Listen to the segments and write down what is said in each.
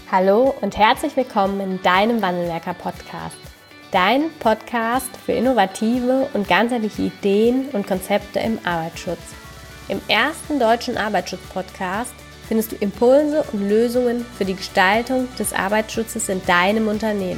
Hallo und herzlich willkommen in deinem Wandelwerker-Podcast. Dein Podcast für innovative und ganzheitliche Ideen und Konzepte im Arbeitsschutz. Im ersten deutschen Arbeitsschutz-Podcast findest du Impulse und Lösungen für die Gestaltung des Arbeitsschutzes in deinem Unternehmen.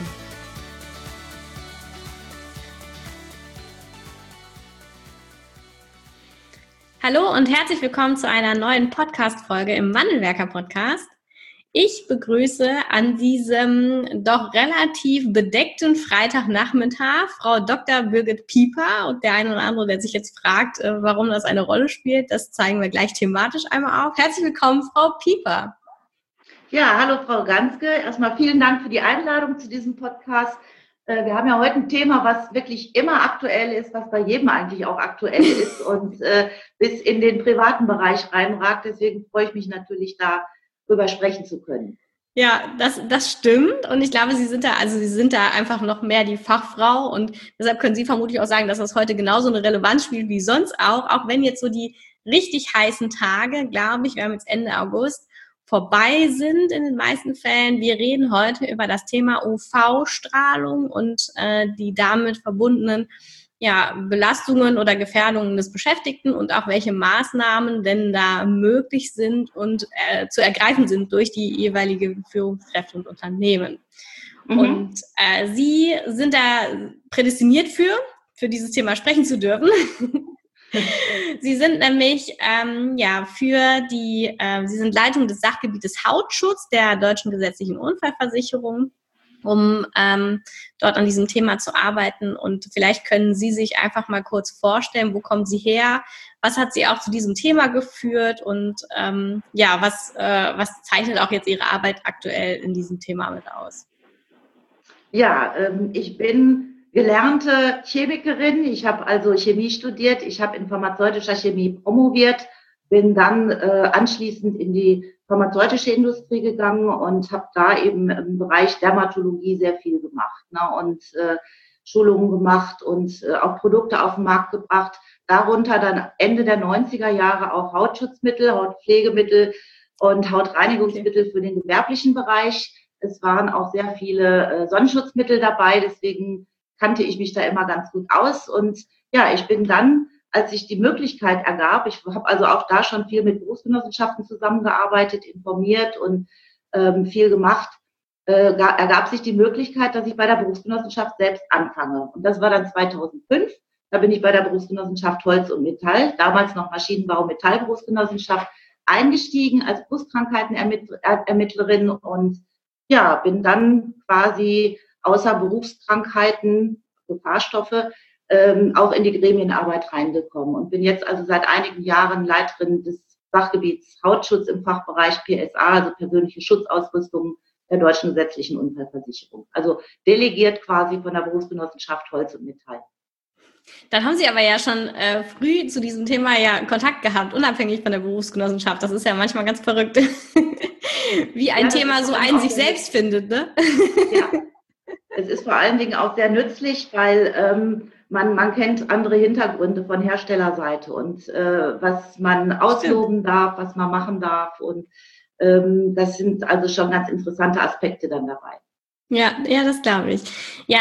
Hallo und herzlich willkommen zu einer neuen Podcast-Folge im Wandelwerker-Podcast. Ich begrüße an diesem doch relativ bedeckten Freitagnachmittag Frau Dr. Birgit Pieper, und der eine oder andere, der sich jetzt fragt, warum das eine Rolle spielt, das zeigen wir gleich thematisch einmal auf. Herzlich willkommen, Frau Pieper. Ja, hallo Frau Ganske. Erstmal vielen Dank für die Einladung zu diesem Podcast. Wir haben ja heute ein Thema, was wirklich immer aktuell ist, was bei jedem eigentlich auch aktuell ist und bis in den privaten Bereich reinragt. Deswegen freue ich mich natürlich, darüber sprechen zu können. Ja, das stimmt. Und ich glaube, Sie sind da einfach noch mehr die Fachfrau. Und deshalb können Sie vermutlich auch sagen, dass das heute genauso eine Relevanz spielt wie sonst auch wenn jetzt so die richtig heißen Tage, glaube ich, wir haben jetzt Ende August, vorbei sind in den meisten Fällen. Wir reden heute über das Thema UV-Strahlung und die damit verbundenen Belastungen oder Gefährdungen des Beschäftigten und auch welche Maßnahmen denn da möglich sind und zu ergreifen sind durch die jeweilige Führungskräfte und Unternehmen. Und Sie sind da prädestiniert für dieses Thema sprechen zu dürfen. Sie sind nämlich Sie sind Leitung des Sachgebietes Hautschutz der Deutschen Gesetzlichen Unfallversicherung, um dort an diesem Thema zu arbeiten. Und vielleicht können Sie sich einfach mal kurz vorstellen, wo kommen Sie her? Was hat Sie auch zu diesem Thema geführt? Und was zeichnet auch jetzt Ihre Arbeit aktuell in diesem Thema mit aus? Ja, ich bin gelernte Chemikerin. Ich habe also Chemie studiert. Ich habe in pharmazeutischer Chemie promoviert, bin dann anschließend in die pharmazeutische Industrie gegangen und habe da eben im Bereich Dermatologie sehr viel gemacht, und Schulungen gemacht und auch Produkte auf den Markt gebracht. Darunter dann Ende der 90er Jahre auch Hautschutzmittel, Hautpflegemittel und Hautreinigungsmittel für den gewerblichen Bereich. Es waren auch sehr viele Sonnenschutzmittel dabei, deswegen kannte ich mich da immer ganz gut aus. Und ja, ich bin dann, als sich die Möglichkeit ergab, ich habe also auch da schon viel mit Berufsgenossenschaften zusammengearbeitet, informiert und viel gemacht, ergab sich die Möglichkeit, dass ich bei der Berufsgenossenschaft selbst anfange. Und das war dann 2005. Da bin ich bei der Berufsgenossenschaft Holz und Metall, damals noch Maschinenbau-Metall-Berufsgenossenschaft, eingestiegen als Berufskrankheitenermittlerin und ja, bin dann quasi außer Berufskrankheiten, Gefahrstoffe, auch in die Gremienarbeit reingekommen und bin jetzt also seit einigen Jahren Leiterin des Sachgebiets Hautschutz im Fachbereich PSA, also persönliche Schutzausrüstung der Deutschen Gesetzlichen Unfallversicherung. Also delegiert quasi von der Berufsgenossenschaft Holz und Metall. Dann haben Sie aber ja schon früh zu diesem Thema Kontakt gehabt, unabhängig von der Berufsgenossenschaft. Das ist ja manchmal ganz verrückt, wie ein Thema so einen sich selbst findet, ne? Ja, es ist vor allen Dingen auch sehr nützlich, weil man kennt andere Hintergründe von Herstellerseite und was man ausloben darf, was man machen darf. Und das sind also schon ganz interessante Aspekte dann dabei. Ja, das glaube ich. Ja,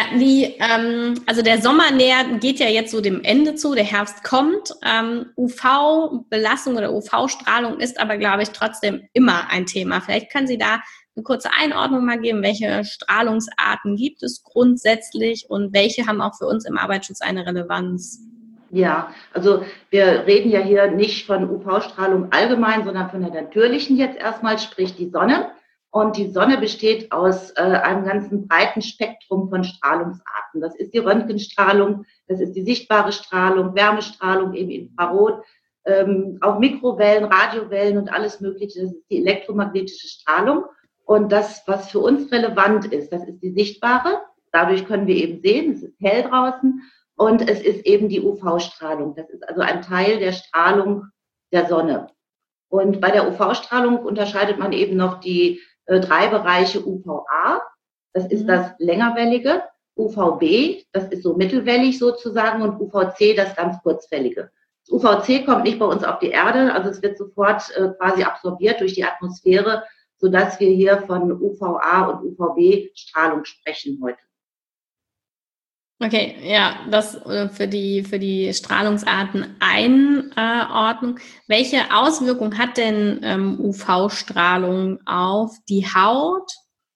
also der Sommer geht ja jetzt so dem Ende zu, der Herbst kommt. UV-Belastung oder UV-Strahlung ist aber, glaube ich, trotzdem immer ein Thema. Vielleicht können Sie da eine kurze Einordnung mal geben, welche Strahlungsarten gibt es grundsätzlich und welche haben auch für uns im Arbeitsschutz eine Relevanz? Ja, also wir reden ja hier nicht von UV-Strahlung allgemein, sondern von der natürlichen jetzt erstmal, sprich die Sonne. Und die Sonne besteht aus einem ganzen breiten Spektrum von Strahlungsarten. Das ist die Röntgenstrahlung, das ist die sichtbare Strahlung, Wärmestrahlung, eben Infrarot, auch Mikrowellen, Radiowellen und alles Mögliche. Das ist die elektromagnetische Strahlung. Und das, was für uns relevant ist, das ist die sichtbare. Dadurch können wir eben sehen, es ist hell draußen. Und es ist eben die UV-Strahlung. Das ist also ein Teil der Strahlung der Sonne. Und bei der UV-Strahlung unterscheidet man eben noch die 3 Bereiche UVA, das ist das längerwellige, UVB, das ist so mittelwellig sozusagen, und UVC, das ganz kurzwellige. Das UVC kommt nicht bei uns auf die Erde, also es wird sofort quasi absorbiert durch die Atmosphäre sodass wir hier von UVA und UVB-Strahlung sprechen heute. Okay, ja, das für die Strahlungsarten Einordnung. Welche Auswirkung hat denn UV-Strahlung auf die Haut?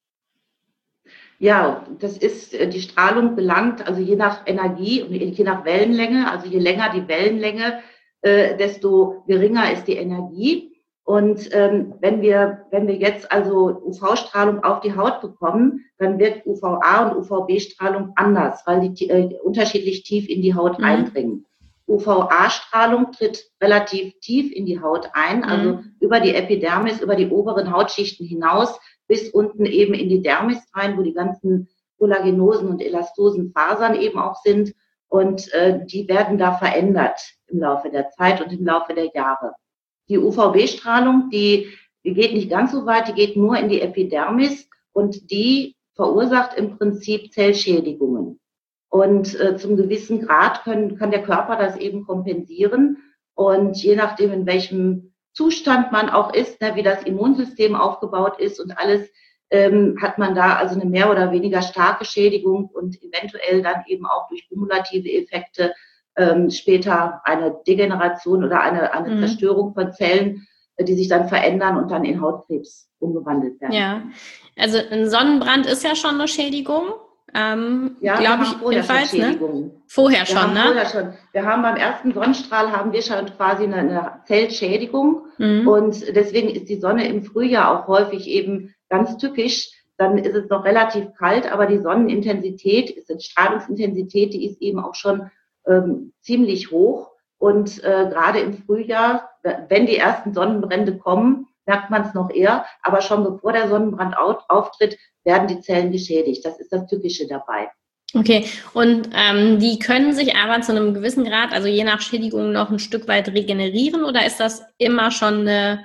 Ja, das ist, die Strahlung belangt, also je nach Energie und je nach Wellenlänge, also je länger die Wellenlänge, desto geringer ist die Energie. Und wenn wir jetzt also UV-Strahlung auf die Haut bekommen, dann wird UVA und UVB-Strahlung anders, weil die unterschiedlich tief in die Haut eindringen. UVA-Strahlung tritt relativ tief in die Haut ein, also über die Epidermis, über die oberen Hautschichten hinaus, bis unten eben in die Dermis rein, wo die ganzen kollagenosen und elastosen Fasern eben auch sind. Und die werden da verändert im Laufe der Zeit und im Laufe der Jahre. Die UVB-Strahlung, die geht nicht ganz so weit, die geht nur in die Epidermis und die verursacht im Prinzip Zellschädigungen. Und zum gewissen Grad kann der Körper das eben kompensieren. Und je nachdem, in welchem Zustand man auch ist, ne, wie das Immunsystem aufgebaut ist und alles, hat man da also eine mehr oder weniger starke Schädigung und eventuell dann eben auch durch kumulative Effekte später eine Degeneration oder eine Zerstörung von Zellen, die sich dann verändern und dann in Hautkrebs umgewandelt werden. Ja, also ein Sonnenbrand ist ja schon eine Schädigung. Ja, glaube ich jedenfalls, ne? Vorher schon, ne? Vorher schon. Wir haben beim ersten Sonnenstrahl haben wir schon quasi eine Zellschädigung und deswegen ist die Sonne im Frühjahr auch häufig eben ganz tückisch. Dann ist es noch relativ kalt, aber die Sonnenintensität, die Strahlungsintensität, die ist eben auch schon ziemlich hoch und gerade im Frühjahr, wenn die ersten Sonnenbrände kommen, merkt man es noch eher, aber schon bevor der Sonnenbrand auftritt, werden die Zellen geschädigt. Das ist das Tückische dabei. Okay, und die können sich aber zu einem gewissen Grad, also je nach Schädigung, noch ein Stück weit regenerieren oder ist das immer schon eine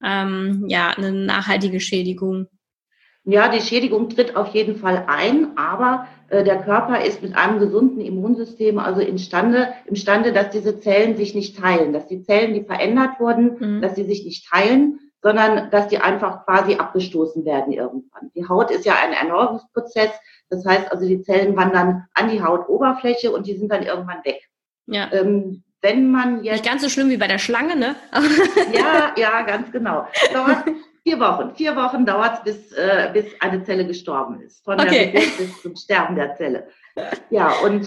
nachhaltige Schädigung? Ja, die Schädigung tritt auf jeden Fall ein, aber der Körper ist mit einem gesunden Immunsystem also imstande, dass diese Zellen sich nicht teilen, dass die Zellen, die verändert wurden, dass sie sich nicht teilen, sondern dass die einfach quasi abgestoßen werden irgendwann. Die Haut ist ja ein Erneuerungsprozess, das heißt also, die Zellen wandern an die Hautoberfläche und die sind dann irgendwann weg. Ja. Wenn man jetzt nicht ganz so schlimm wie bei der Schlange, ne? ja, ganz genau. Dauert 4 Wochen. 4 Wochen dauert es, bis eine Zelle gestorben ist. Von der Geburt bis zum Sterben der Zelle. Ja, und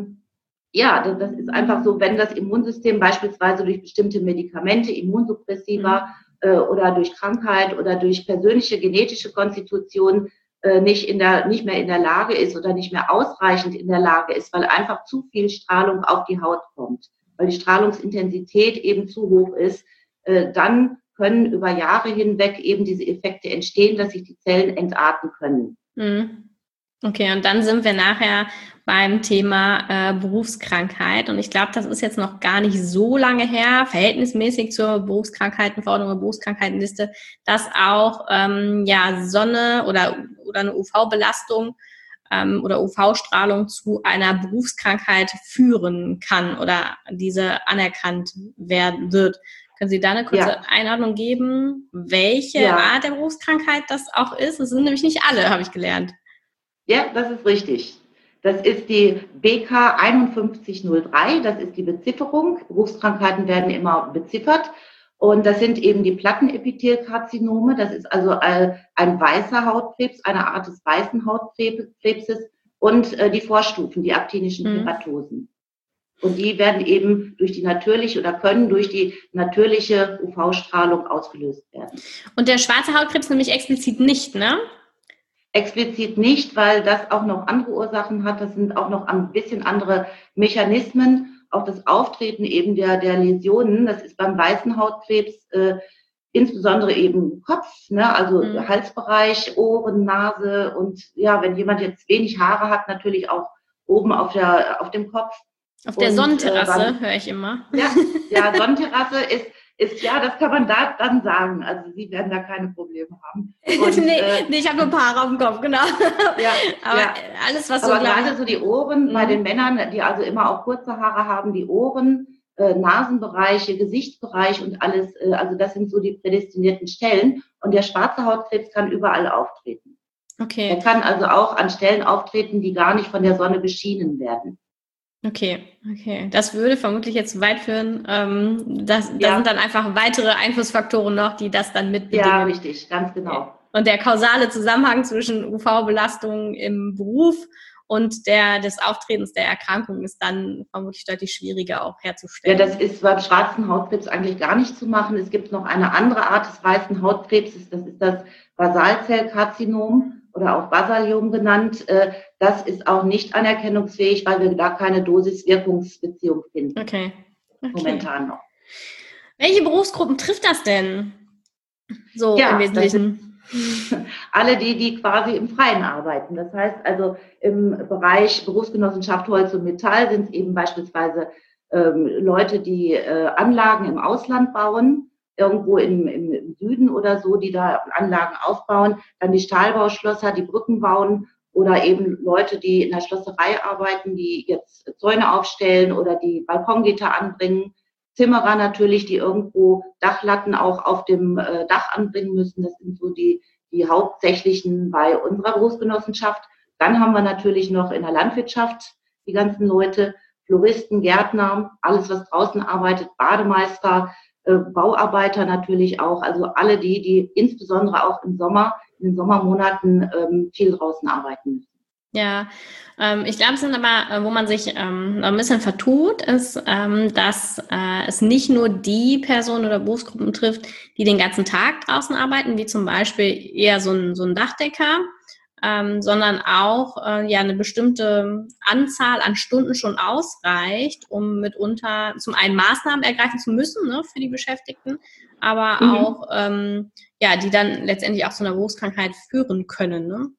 das ist einfach so, wenn das Immunsystem beispielsweise durch bestimmte Medikamente, Immunsuppressiva oder durch Krankheit oder durch persönliche genetische Konstitution nicht mehr in der Lage ist oder nicht mehr ausreichend in der Lage ist, weil einfach zu viel Strahlung auf die Haut kommt, weil die Strahlungsintensität eben zu hoch ist, dann können über Jahre hinweg eben diese Effekte entstehen, dass sich die Zellen entarten können. Okay, und dann sind wir nachher beim Thema Berufskrankheit. Und ich glaube, das ist jetzt noch gar nicht so lange her, verhältnismäßig zur Berufskrankheitenverordnung oder Berufskrankheitenliste, dass auch Sonne oder eine UV-Belastung oder UV-Strahlung zu einer Berufskrankheit führen kann oder diese anerkannt werden wird. Können Sie da eine kurze Einordnung geben, welche Art der Berufskrankheit das auch ist? Es sind nämlich nicht alle, habe ich gelernt. Ja, das ist richtig. Das ist die BK 5103, das ist die Bezifferung. Berufskrankheiten werden immer beziffert. Und das sind eben die Plattenepithelkarzinome. Das ist also ein weißer Hautkrebs, eine Art des weißen Hautkrebses und die Vorstufen, die aktinischen Keratosen. Und die werden eben durch die natürliche oder können durch die natürliche UV-Strahlung ausgelöst werden. Und der schwarze Hautkrebs nämlich explizit nicht, ne? Explizit nicht, weil das auch noch andere Ursachen hat. Das sind auch noch ein bisschen andere Mechanismen. Auch das Auftreten eben der Läsionen, das ist beim weißen Hautkrebs insbesondere eben Kopf, ne? Also Halsbereich, Ohren, Nase und ja, wenn jemand jetzt wenig Haare hat, natürlich auch oben auf dem Kopf. Auf der Sonnenterrasse höre ich immer. Ja, Sonnenterrasse ist ja, das kann man da dann sagen. Also Sie werden da keine Probleme haben. Und, nee, ich habe nur ein paar Haare auf dem Kopf, genau. Alles, was so aber gerade so die Ohren bei den Männern, die also immer auch kurze Haare haben, die Ohren, Nasenbereiche, Gesichtsbereich und alles. Also das sind so die prädestinierten Stellen. Und der schwarze Hautkrebs kann überall auftreten. Okay. Er kann also auch an Stellen auftreten, die gar nicht von der Sonne beschienen werden. Okay. Das würde vermutlich jetzt zu weit führen. Da sind dann einfach weitere Einflussfaktoren noch, die das dann mitbedingen. Ja, richtig, ganz genau. Und der kausale Zusammenhang zwischen UV-Belastung im Beruf und des Auftretens der Erkrankung ist dann vermutlich deutlich schwieriger auch herzustellen. Ja, das ist beim schwarzen Hautkrebs eigentlich gar nicht zu machen. Es gibt noch eine andere Art des weißen Hautkrebses, das ist das Basalzellkarzinom oder auch Basaliom genannt. Das ist auch nicht anerkennungsfähig, weil wir da keine Dosis-Wirkungsbeziehung finden. Okay. Momentan noch. Welche Berufsgruppen trifft das denn? So im Wesentlichen. Alle die quasi im Freien arbeiten. Das heißt also im Bereich Berufsgenossenschaft Holz und Metall sind es eben beispielsweise Leute, die Anlagen im Ausland bauen, irgendwo im Süden oder so, die da Anlagen aufbauen. Dann die Stahlbauschlosser, die Brücken bauen oder eben Leute, die in der Schlosserei arbeiten, die jetzt Zäune aufstellen oder die Balkongitter anbringen. Zimmerer natürlich, die irgendwo Dachlatten auch auf dem Dach anbringen müssen. Das sind so die hauptsächlichen bei unserer Berufsgenossenschaft. Dann haben wir natürlich noch in der Landwirtschaft die ganzen Leute, Floristen, Gärtner, alles, was draußen arbeitet, Bademeister, Bauarbeiter natürlich auch. Also alle die insbesondere auch in den Sommermonaten viel draußen arbeiten müssen. Ja, ich glaube, es sind aber, wo man sich ein bisschen vertut, ist, dass es nicht nur die Personen oder Berufsgruppen trifft, die den ganzen Tag draußen arbeiten, wie zum Beispiel eher so ein Dachdecker, sondern auch eine bestimmte Anzahl an Stunden schon ausreicht, um mitunter zum einen Maßnahmen ergreifen zu müssen, ne, für die Beschäftigten, aber auch die dann letztendlich auch zu einer Berufskrankheit führen können, ne?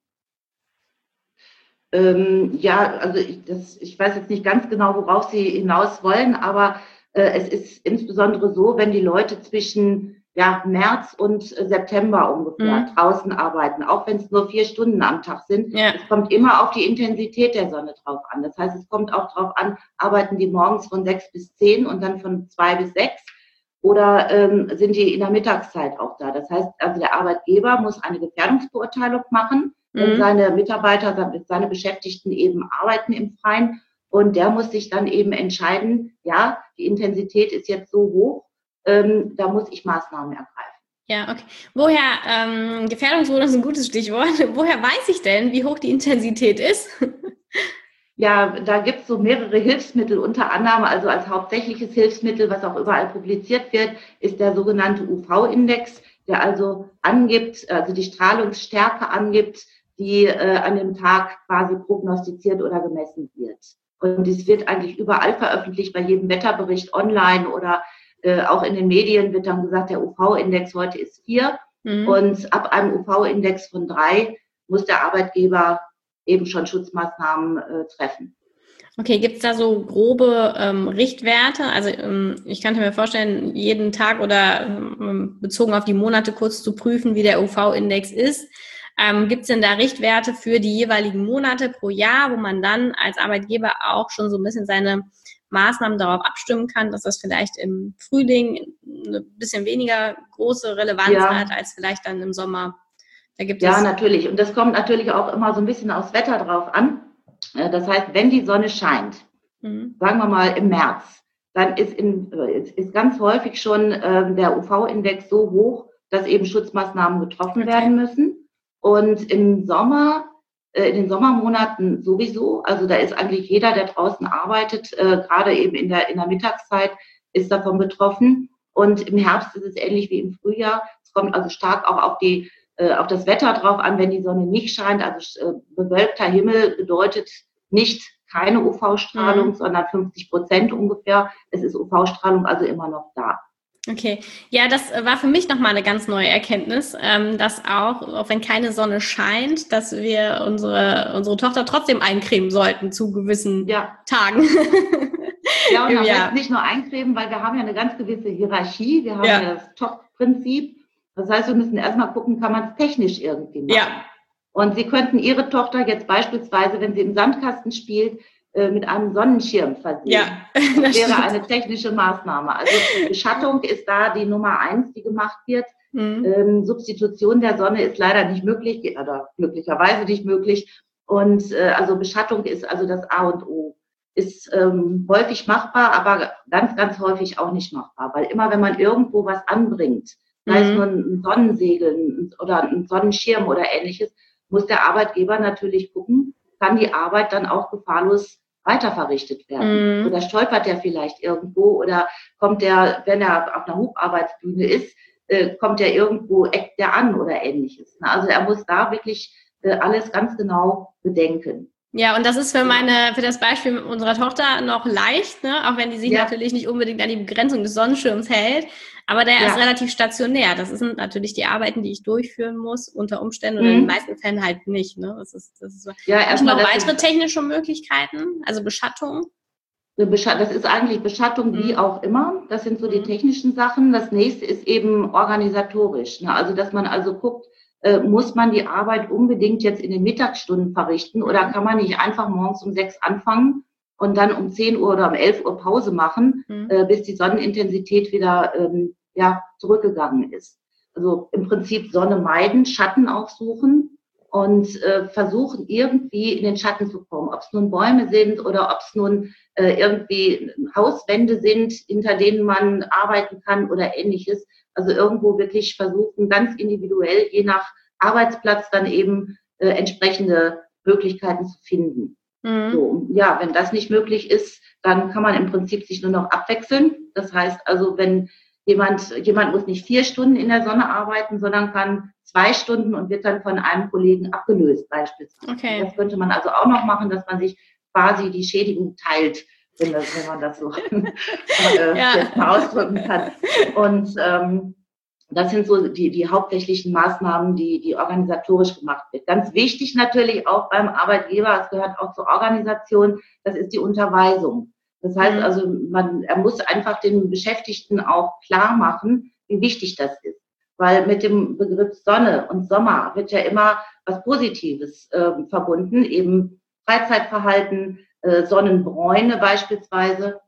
Also ich weiß jetzt nicht ganz genau, worauf Sie hinaus wollen, aber es ist insbesondere so, wenn die Leute zwischen März und September ungefähr draußen arbeiten, auch wenn es nur 4 Stunden am Tag sind. Ja. Es kommt immer auf die Intensität der Sonne drauf an. Das heißt, es kommt auch drauf an, arbeiten die morgens von 6 bis 10 und dann von 2 bis 6 oder sind die in der Mittagszeit auch da. Das heißt, also der Arbeitgeber muss eine Gefährdungsbeurteilung machen, wenn seine Mitarbeiter, seine Beschäftigten eben arbeiten im Freien. Und der muss sich dann eben entscheiden, ja, die Intensität ist jetzt so hoch, da muss ich Maßnahmen ergreifen. Ja, okay. Woher, Gefährdungsbeurteilung ist ein gutes Stichwort. Woher weiß ich denn, wie hoch die Intensität ist? Ja, da gibt es so mehrere Hilfsmittel, unter anderem, also als hauptsächliches Hilfsmittel, was auch überall publiziert wird, ist der sogenannte UV-Index, der also angibt, also die Strahlungsstärke angibt, die an dem Tag quasi prognostiziert oder gemessen wird. Und dies wird eigentlich überall veröffentlicht, bei jedem Wetterbericht online oder auch in den Medien wird dann gesagt, der UV-Index heute ist 4 und ab einem UV-Index von 3 muss der Arbeitgeber eben schon Schutzmaßnahmen treffen. Okay, gibt es da so grobe Richtwerte? Also ich könnte mir vorstellen, jeden Tag oder bezogen auf die Monate kurz zu prüfen, wie der UV-Index ist. Gibt es denn da Richtwerte für die jeweiligen Monate pro Jahr, wo man dann als Arbeitgeber auch schon so ein bisschen seine Maßnahmen darauf abstimmen kann, dass das vielleicht im Frühling eine bisschen weniger große Relevanz hat als vielleicht dann im Sommer? Da gibt es natürlich. Und das kommt natürlich auch immer so ein bisschen aufs Wetter drauf an. Das heißt, wenn die Sonne scheint, sagen wir mal im März, dann ist ganz häufig schon der UV-Index so hoch, dass eben Schutzmaßnahmen getroffen werden müssen. Und im Sommer, in den Sommermonaten sowieso, also da ist eigentlich jeder, der draußen arbeitet, gerade eben in der Mittagszeit, ist davon betroffen. Und im Herbst ist es ähnlich wie im Frühjahr. Es kommt also stark auch auf das Wetter drauf an, wenn die Sonne nicht scheint. Also bewölkter Himmel bedeutet nicht keine UV-Strahlung, sondern 50% ungefähr. Es ist UV-Strahlung also immer noch da. Okay, ja, das war für mich nochmal eine ganz neue Erkenntnis, dass auch wenn keine Sonne scheint, dass wir unsere Tochter trotzdem eincremen sollten zu gewissen Tagen. Ja, und das nicht nur eincremen, weil wir haben ja eine ganz gewisse Hierarchie, wir haben ja das Top-Prinzip. Das heißt, wir müssen erstmal gucken, kann man es technisch irgendwie machen. Ja. Und Sie könnten Ihre Tochter jetzt beispielsweise, wenn sie im Sandkasten spielt, mit einem Sonnenschirm versehen. Ja, das wäre eine technische Maßnahme. Also Beschattung ist da die Nummer 1, die gemacht wird. Substitution der Sonne ist leider nicht möglich oder glücklicherweise nicht möglich. Und also Beschattung ist also das A und O. Ist häufig machbar, aber ganz, ganz häufig auch nicht machbar. Weil immer, wenn man irgendwo was anbringt, sei es nur ein Sonnensegel oder ein Sonnenschirm oder ähnliches, muss der Arbeitgeber natürlich gucken, kann die Arbeit dann auch gefahrlos weiter verrichtet werden. Oder stolpert der vielleicht irgendwo oder kommt der, wenn er auf einer Hocharbeitsbühne ist, kommt der irgendwo, eckt der an oder ähnliches. Also er muss da wirklich alles ganz genau bedenken. Ja, und das ist für das Beispiel unserer Tochter noch leicht, ne? Auch wenn die sich natürlich nicht unbedingt an die Begrenzung des Sonnenschirms hält. Aber der ist relativ stationär. Das sind natürlich die Arbeiten, die ich durchführen muss, unter Umständen oder in den meisten Fällen halt nicht. Ne? Das ist so. Ja, erstmal noch weitere technische Möglichkeiten, also Beschattung? Das ist eigentlich Beschattung wie auch immer. Das sind so die technischen Sachen. Das nächste ist eben organisatorisch. Ne? Also, dass man also guckt, muss man die Arbeit unbedingt jetzt in den Mittagsstunden verrichten oder kann man nicht einfach morgens um 6 anfangen und dann um 10 Uhr oder um 11 Uhr Pause machen, bis die Sonnenintensität wieder zurückgegangen ist. Also im Prinzip Sonne meiden, Schatten aufsuchen und versuchen irgendwie in den Schatten zu kommen. Ob es nun Bäume sind oder ob es nun irgendwie Hauswände sind, hinter denen man arbeiten kann oder ähnliches. Also irgendwo wirklich versuchen, ganz individuell, je nach Arbeitsplatz dann eben entsprechende Möglichkeiten zu finden. So, ja, wenn das nicht möglich ist, dann kann man im Prinzip sich nur noch abwechseln. Das heißt also, wenn jemand muss nicht 4 Stunden in der Sonne arbeiten, sondern kann 2 Stunden und wird dann von einem Kollegen abgelöst beispielsweise. Okay. Das könnte man also auch noch machen, dass man sich quasi die Schädigung teilt, wenn man das so jetzt mal ausdrücken kann. Und das sind so die hauptsächlichen Maßnahmen, die organisatorisch gemacht wird. Ganz wichtig natürlich auch beim Arbeitgeber, es gehört auch zur Organisation, das ist die Unterweisung. Das heißt also, er muss einfach den Beschäftigten auch klar machen, wie wichtig das ist. Weil mit dem Begriff Sonne und Sommer wird ja immer was Positives verbunden, eben Freizeitverhalten, Sonnenbräune beispielsweise,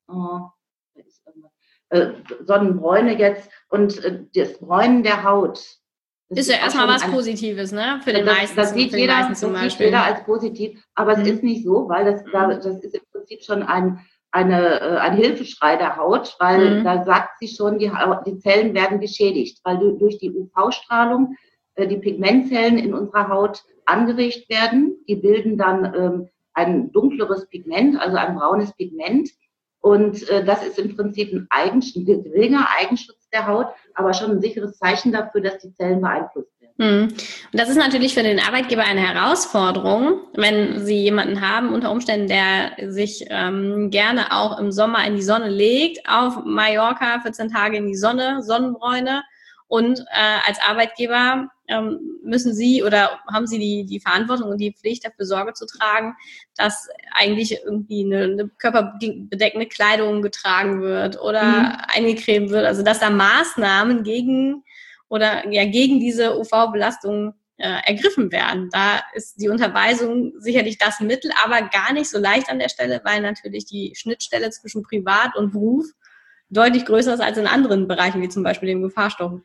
Sonnenbräune jetzt und das Bräunen der Haut. Ist ja erstmal was Positives, ne? Für den meisten. Das sieht jeder als positiv, aber es ist nicht so, weil das ist im Prinzip schon ein Hilfeschrei der Haut, weil da sagt sie schon, die Zellen werden geschädigt, weil durch die UV-Strahlung die Pigmentzellen in unserer Haut angeregt werden. Die bilden dann ein dunkleres Pigment, also ein braunes Pigment. Und das ist im Prinzip ein geringer Eigenschutz der Haut, aber schon ein sicheres Zeichen dafür, dass die Zellen beeinflusst werden. Und das ist natürlich für den Arbeitgeber eine Herausforderung, wenn Sie jemanden haben, unter Umständen, der sich gerne auch im Sommer in die Sonne legt, auf Mallorca 14 Tage in die Sonne, Sonnenbräune. Und als Arbeitgeber müssen Sie oder haben Sie die Verantwortung und die Pflicht, dafür Sorge zu tragen, dass eigentlich irgendwie eine körperbedeckende Kleidung getragen wird oder eingecremt wird. Also dass da Maßnahmen gegen diese UV-Belastung ergriffen werden. Da ist die Unterweisung sicherlich das Mittel, aber gar nicht so leicht an der Stelle, weil natürlich die Schnittstelle zwischen Privat und Beruf deutlich größer ist als in anderen Bereichen, wie zum Beispiel dem Gefahrstoff.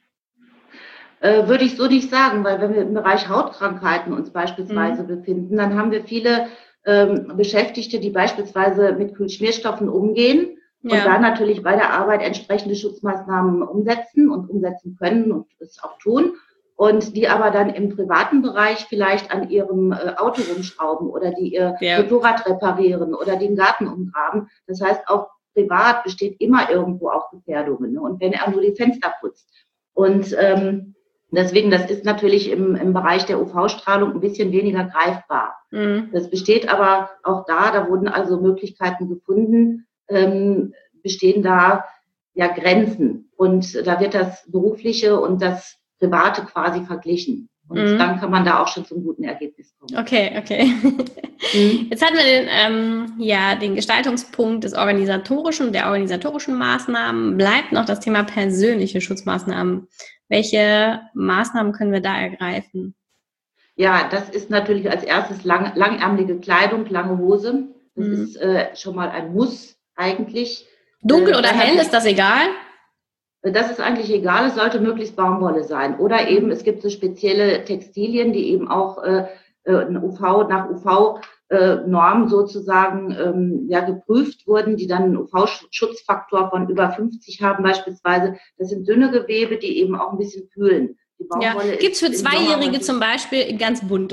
Würde ich so nicht sagen, weil wenn wir im Bereich Hautkrankheiten uns beispielsweise befinden, dann haben wir viele Beschäftigte, die beispielsweise mit Kühlschmierstoffen umgehen und da natürlich bei der Arbeit entsprechende Schutzmaßnahmen umsetzen können und es auch tun und die aber dann im privaten Bereich vielleicht an ihrem Auto rumschrauben oder die ihr Motorrad reparieren oder den Garten umgraben. Das heißt, auch privat besteht immer irgendwo auch Gefährdungen, ne? Und wenn er nur die Fenster putzt. Und deswegen, das ist natürlich im Bereich der UV-Strahlung ein bisschen weniger greifbar. Das besteht aber auch da wurden also Möglichkeiten gefunden, bestehen da Grenzen. Und da wird das Berufliche und das Private quasi verglichen. Und dann kann man da auch schon zum guten Ergebnis kommen. Okay. Jetzt hatten wir den Gestaltungspunkt der organisatorischen Maßnahmen. Bleibt noch das Thema persönliche Schutzmaßnahmen. Welche Maßnahmen können wir da ergreifen? Ja, das ist natürlich als erstes langärmelige Kleidung, lange Hose. Das ist schon mal ein Muss eigentlich. Dunkel oder hell, ist das egal? Das ist eigentlich egal, es sollte möglichst Baumwolle sein. Oder eben, es gibt so spezielle Textilien, die eben auch nach UV-Norm sozusagen geprüft wurden, die dann einen UV-Schutzfaktor von über 50 haben beispielsweise. Das sind dünne Gewebe, die eben auch ein bisschen kühlen. Die Baumwolle gibt es für Zweijährige zum Beispiel ganz bunt.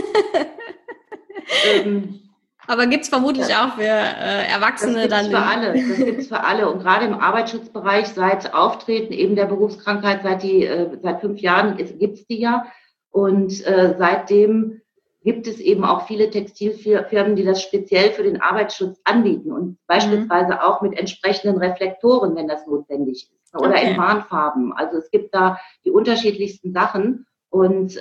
Aber gibt es vermutlich auch für Erwachsene das dann? Das gibt es für alle. Und gerade im Arbeitsschutzbereich seit Auftreten eben der Berufskrankheit, seit 5 Jahren gibt es die ja. Und seitdem gibt es eben auch viele Textilfirmen, die das speziell für den Arbeitsschutz anbieten und beispielsweise auch mit entsprechenden Reflektoren, wenn das notwendig ist. Oder in Warnfarben. Also es gibt da die unterschiedlichsten Sachen. Und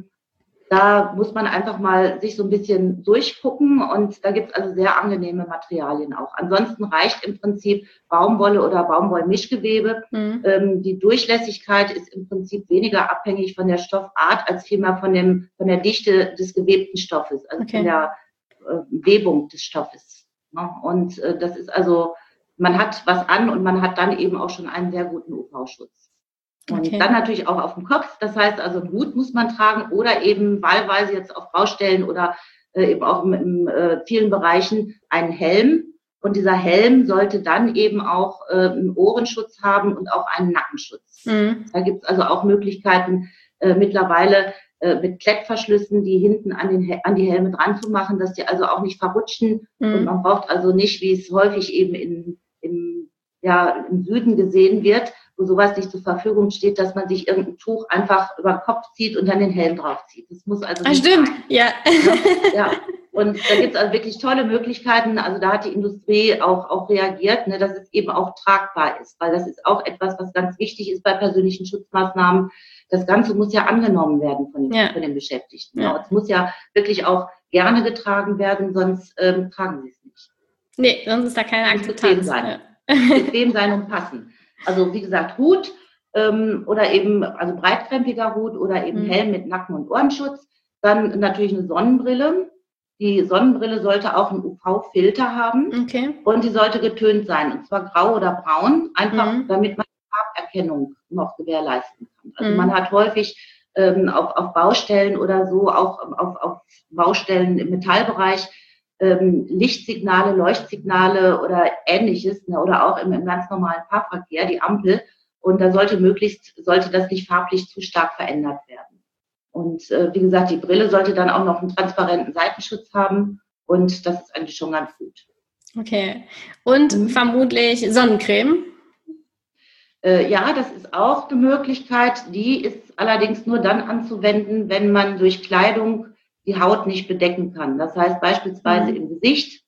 da muss man einfach mal sich so ein bisschen durchgucken und da gibt es also sehr angenehme Materialien auch. Ansonsten reicht im Prinzip Baumwolle oder Baumwollmischgewebe. Die Durchlässigkeit ist im Prinzip weniger abhängig von der Stoffart als vielmehr von der Dichte des gewebten Stoffes, also von der Webung des Stoffes. Und das ist also, man hat was an und man hat dann eben auch schon einen sehr guten UV-Schutz. Und dann natürlich auch auf dem Kopf, das heißt also einen Hut muss man tragen oder eben wahlweise jetzt auf Baustellen oder eben auch in vielen Bereichen einen Helm. Und dieser Helm sollte dann eben auch einen Ohrenschutz haben und auch einen Nackenschutz. Da gibt es also auch Möglichkeiten mittlerweile mit Klettverschlüssen, die hinten an die Helme dran zu machen, dass die also auch nicht verrutschen. Und man braucht also nicht, wie es häufig eben im Süden gesehen wird, wo sowas nicht zur Verfügung steht, dass man sich irgendein Tuch einfach über den Kopf zieht und dann den Helm draufzieht. Das muss also nicht stimmt, sein. Ja. Und da gibt es also wirklich tolle Möglichkeiten. Also da hat die Industrie auch reagiert, ne, dass es eben auch tragbar ist, weil das ist auch etwas, was ganz wichtig ist bei persönlichen Schutzmaßnahmen. Das Ganze muss ja angenommen werden von den Beschäftigten. Ja. Es muss ja wirklich auch gerne getragen werden, sonst tragen sie es nicht. Nee, sonst ist da keine Akzeptanz. Bequem sein und passen. Also wie gesagt, Hut oder eben also breitkrempiger Hut oder eben Helm mit Nacken- und Ohrenschutz. Dann natürlich eine Sonnenbrille. Die Sonnenbrille sollte auch einen UV-Filter haben und die sollte getönt sein, und zwar grau oder braun, einfach damit man Farberkennung noch gewährleisten kann. Also man hat häufig auf Baustellen oder so, auch auf Baustellen im Metallbereich, Lichtsignale, Leuchtsignale oder Ähnliches, ne, oder auch im ganz normalen Fahrverkehr, die Ampel. Und da sollte das nicht farblich zu stark verändert werden. Und wie gesagt, die Brille sollte dann auch noch einen transparenten Seitenschutz haben. Und das ist eigentlich schon ganz gut. Okay. Und vermutlich Sonnencreme? Ja, das ist auch eine Möglichkeit. Die ist allerdings nur dann anzuwenden, wenn man durch Kleidung die Haut nicht bedecken kann. Das heißt beispielsweise im Gesicht,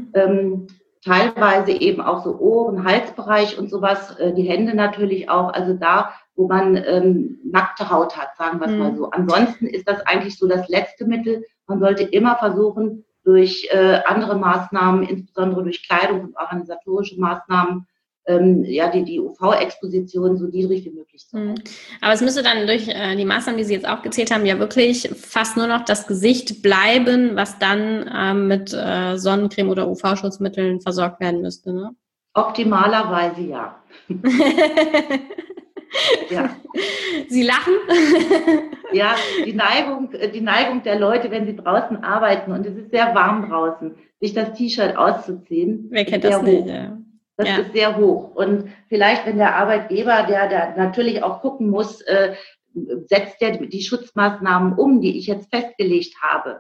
teilweise eben auch so Ohren, Halsbereich und sowas, die Hände natürlich auch, also da, wo man nackte Haut hat, sagen wir es mal so. Ansonsten ist das eigentlich so das letzte Mittel. Man sollte immer versuchen, durch andere Maßnahmen, insbesondere durch Kleidung und organisatorische Maßnahmen, die UV-Exposition so niedrig wie möglich zu halten. Aber es müsste dann durch die Maßnahmen, die Sie jetzt aufgezählt haben, ja wirklich fast nur noch das Gesicht bleiben, was dann mit Sonnencreme oder UV-Schutzmitteln versorgt werden müsste, ne? Optimalerweise ja. Ja. Sie lachen? Ja, die Neigung der Leute, wenn sie draußen arbeiten und es ist sehr warm draußen, sich das T-Shirt auszuziehen. Wer kennt das nicht? Ja. Das ist sehr hoch. Und vielleicht, wenn der Arbeitgeber, der natürlich auch gucken muss, setzt der die Schutzmaßnahmen um, die ich jetzt festgelegt habe.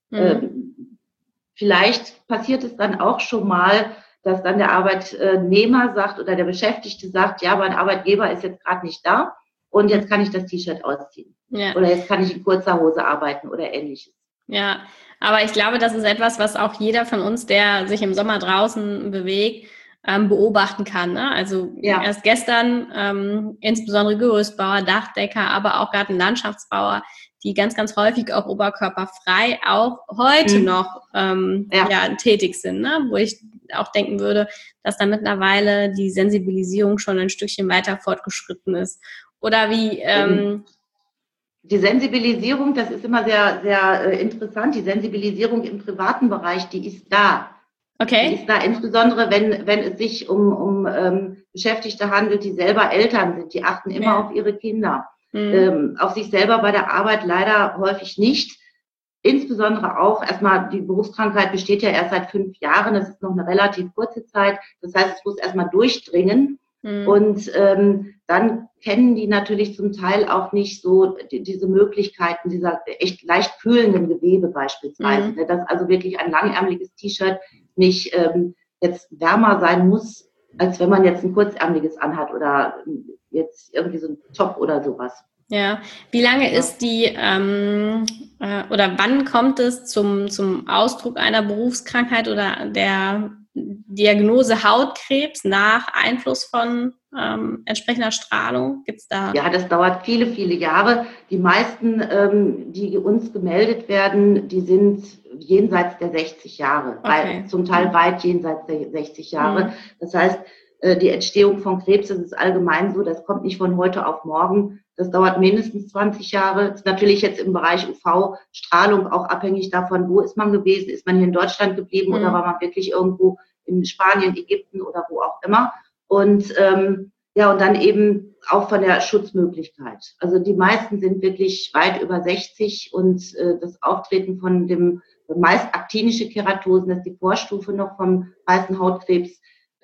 Vielleicht passiert es dann auch schon mal, dass dann der Arbeitnehmer sagt oder der Beschäftigte sagt, ja, mein Arbeitgeber ist jetzt gerade nicht da und jetzt kann ich das T-Shirt ausziehen. Ja. Oder jetzt kann ich in kurzer Hose arbeiten oder Ähnliches. Ja, aber ich glaube, das ist etwas, was auch jeder von uns, der sich im Sommer draußen bewegt, beobachten kann. Ne? Also erst gestern, insbesondere Gerüstbauer, Dachdecker, aber auch Gartenlandschaftsbauer, die ganz, ganz häufig auch oberkörperfrei auch heute noch tätig sind, ne? Wo ich auch denken würde, dass da mittlerweile die Sensibilisierung schon ein Stückchen weiter fortgeschritten ist. Oder wie... Die Sensibilisierung, das ist immer sehr, sehr interessant. Die Sensibilisierung im privaten Bereich, die ist da. Okay. Die ist da insbesondere, wenn es sich um Beschäftigte handelt, die selber Eltern sind. Die achten immer auf ihre Kinder. Auf sich selber bei der Arbeit leider häufig nicht. Insbesondere auch erstmal, die Berufskrankheit besteht ja erst seit 5 Jahren. Das ist noch eine relativ kurze Zeit. Das heißt, es muss erstmal durchdringen. Und dann kennen die natürlich zum Teil auch nicht so diese Möglichkeiten dieser echt leicht kühlenden Gewebe beispielsweise. Dass also wirklich ein langärmeliges T-Shirt nicht jetzt wärmer sein muss, als wenn man jetzt ein kurzärmeliges anhat oder jetzt irgendwie so ein Top oder sowas. Ja, wie lange ist die oder wann kommt es zum Ausdruck einer Berufskrankheit oder der Diagnose Hautkrebs nach Einfluss von entsprechender Strahlung? Gibt's da? Ja, das dauert viele, viele Jahre. Die meisten, die uns gemeldet werden, die sind jenseits der 60 Jahre, zum Teil weit jenseits der 60 Jahre. Das heißt, die Entstehung von Krebs, das ist allgemein so, das kommt nicht von heute auf morgen. Das dauert mindestens 20 Jahre. Das ist natürlich jetzt im Bereich UV-Strahlung auch abhängig davon, wo ist man gewesen? Ist man hier in Deutschland geblieben oder war man wirklich irgendwo in Spanien, Ägypten oder wo auch immer? Und und dann eben auch von der Schutzmöglichkeit. Also die meisten sind wirklich weit über 60 und das Auftreten von dem meist aktinische Keratosen, das ist die Vorstufe noch vom weißen Hautkrebs,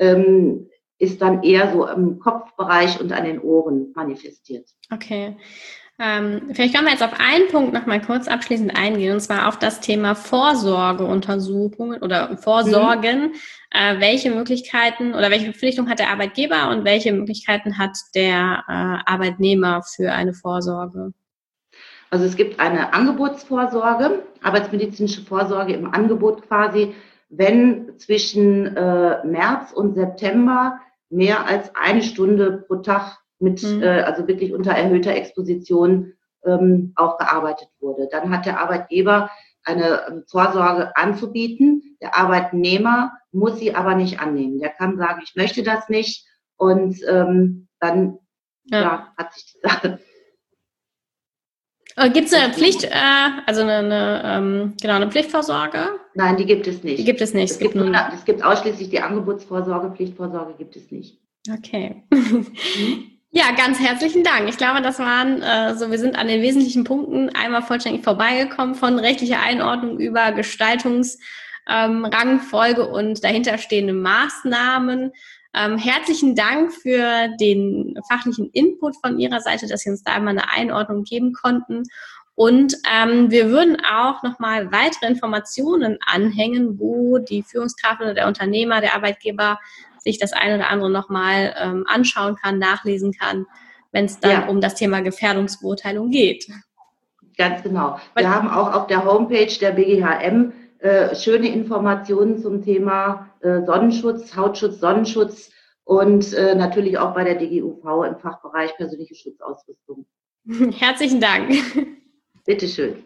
ist dann eher so im Kopfbereich und an den Ohren manifestiert. Okay. Vielleicht können wir jetzt auf einen Punkt noch mal kurz abschließend eingehen, und zwar auf das Thema Vorsorgeuntersuchungen oder Vorsorgen. Welche Möglichkeiten oder welche Verpflichtung hat der Arbeitgeber und welche Möglichkeiten hat der Arbeitnehmer für eine Vorsorge? Also es gibt eine Angebotsvorsorge, arbeitsmedizinische Vorsorge im Angebot quasi, wenn zwischen März und September mehr als 1 Stunde pro Tag mit, also wirklich unter erhöhter Exposition auch gearbeitet wurde. Dann hat der Arbeitgeber eine Vorsorge anzubieten. Der Arbeitnehmer muss sie aber nicht annehmen. Der kann sagen, ich möchte das nicht und dann hat sich die Sache. Gibt es eine Pflicht, also eine Pflichtvorsorge? Nein, die gibt es nicht. Die gibt es nicht. Es gibt ausschließlich die Angebotsvorsorge, Pflichtvorsorge gibt es nicht. Okay. Ja, ganz herzlichen Dank. Ich glaube, das waren wir sind an den wesentlichen Punkten einmal vollständig vorbeigekommen, von rechtlicher Einordnung über Gestaltungsrangfolge und dahinterstehende Maßnahmen. Herzlichen Dank für den fachlichen Input von Ihrer Seite, dass Sie uns da einmal eine Einordnung geben konnten. Und wir würden auch nochmal weitere Informationen anhängen, wo die Führungskraft oder der Unternehmer, der Arbeitgeber sich das eine oder andere nochmal anschauen kann, nachlesen kann, wenn es dann um das Thema Gefährdungsbeurteilung geht. Ganz genau. Wir haben auch auf der Homepage der BGHM schöne Informationen zum Thema Sonnenschutz, Hautschutz, Sonnenschutz und natürlich auch bei der DGUV im Fachbereich persönliche Schutzausrüstung. Herzlichen Dank. Bitteschön.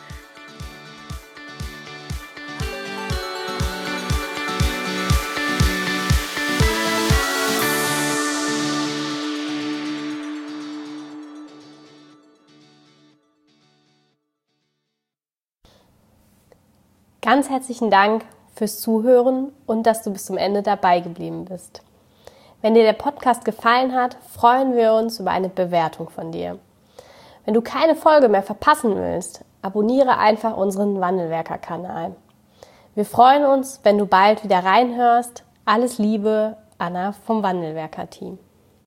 Ganz herzlichen Dank fürs Zuhören und dass du bis zum Ende dabei geblieben bist. Wenn dir der Podcast gefallen hat, freuen wir uns über eine Bewertung von dir. Wenn du keine Folge mehr verpassen willst, abonniere einfach unseren Wandelwerker-Kanal. Wir freuen uns, wenn du bald wieder reinhörst. Alles Liebe, Anna vom Wandelwerker-Team.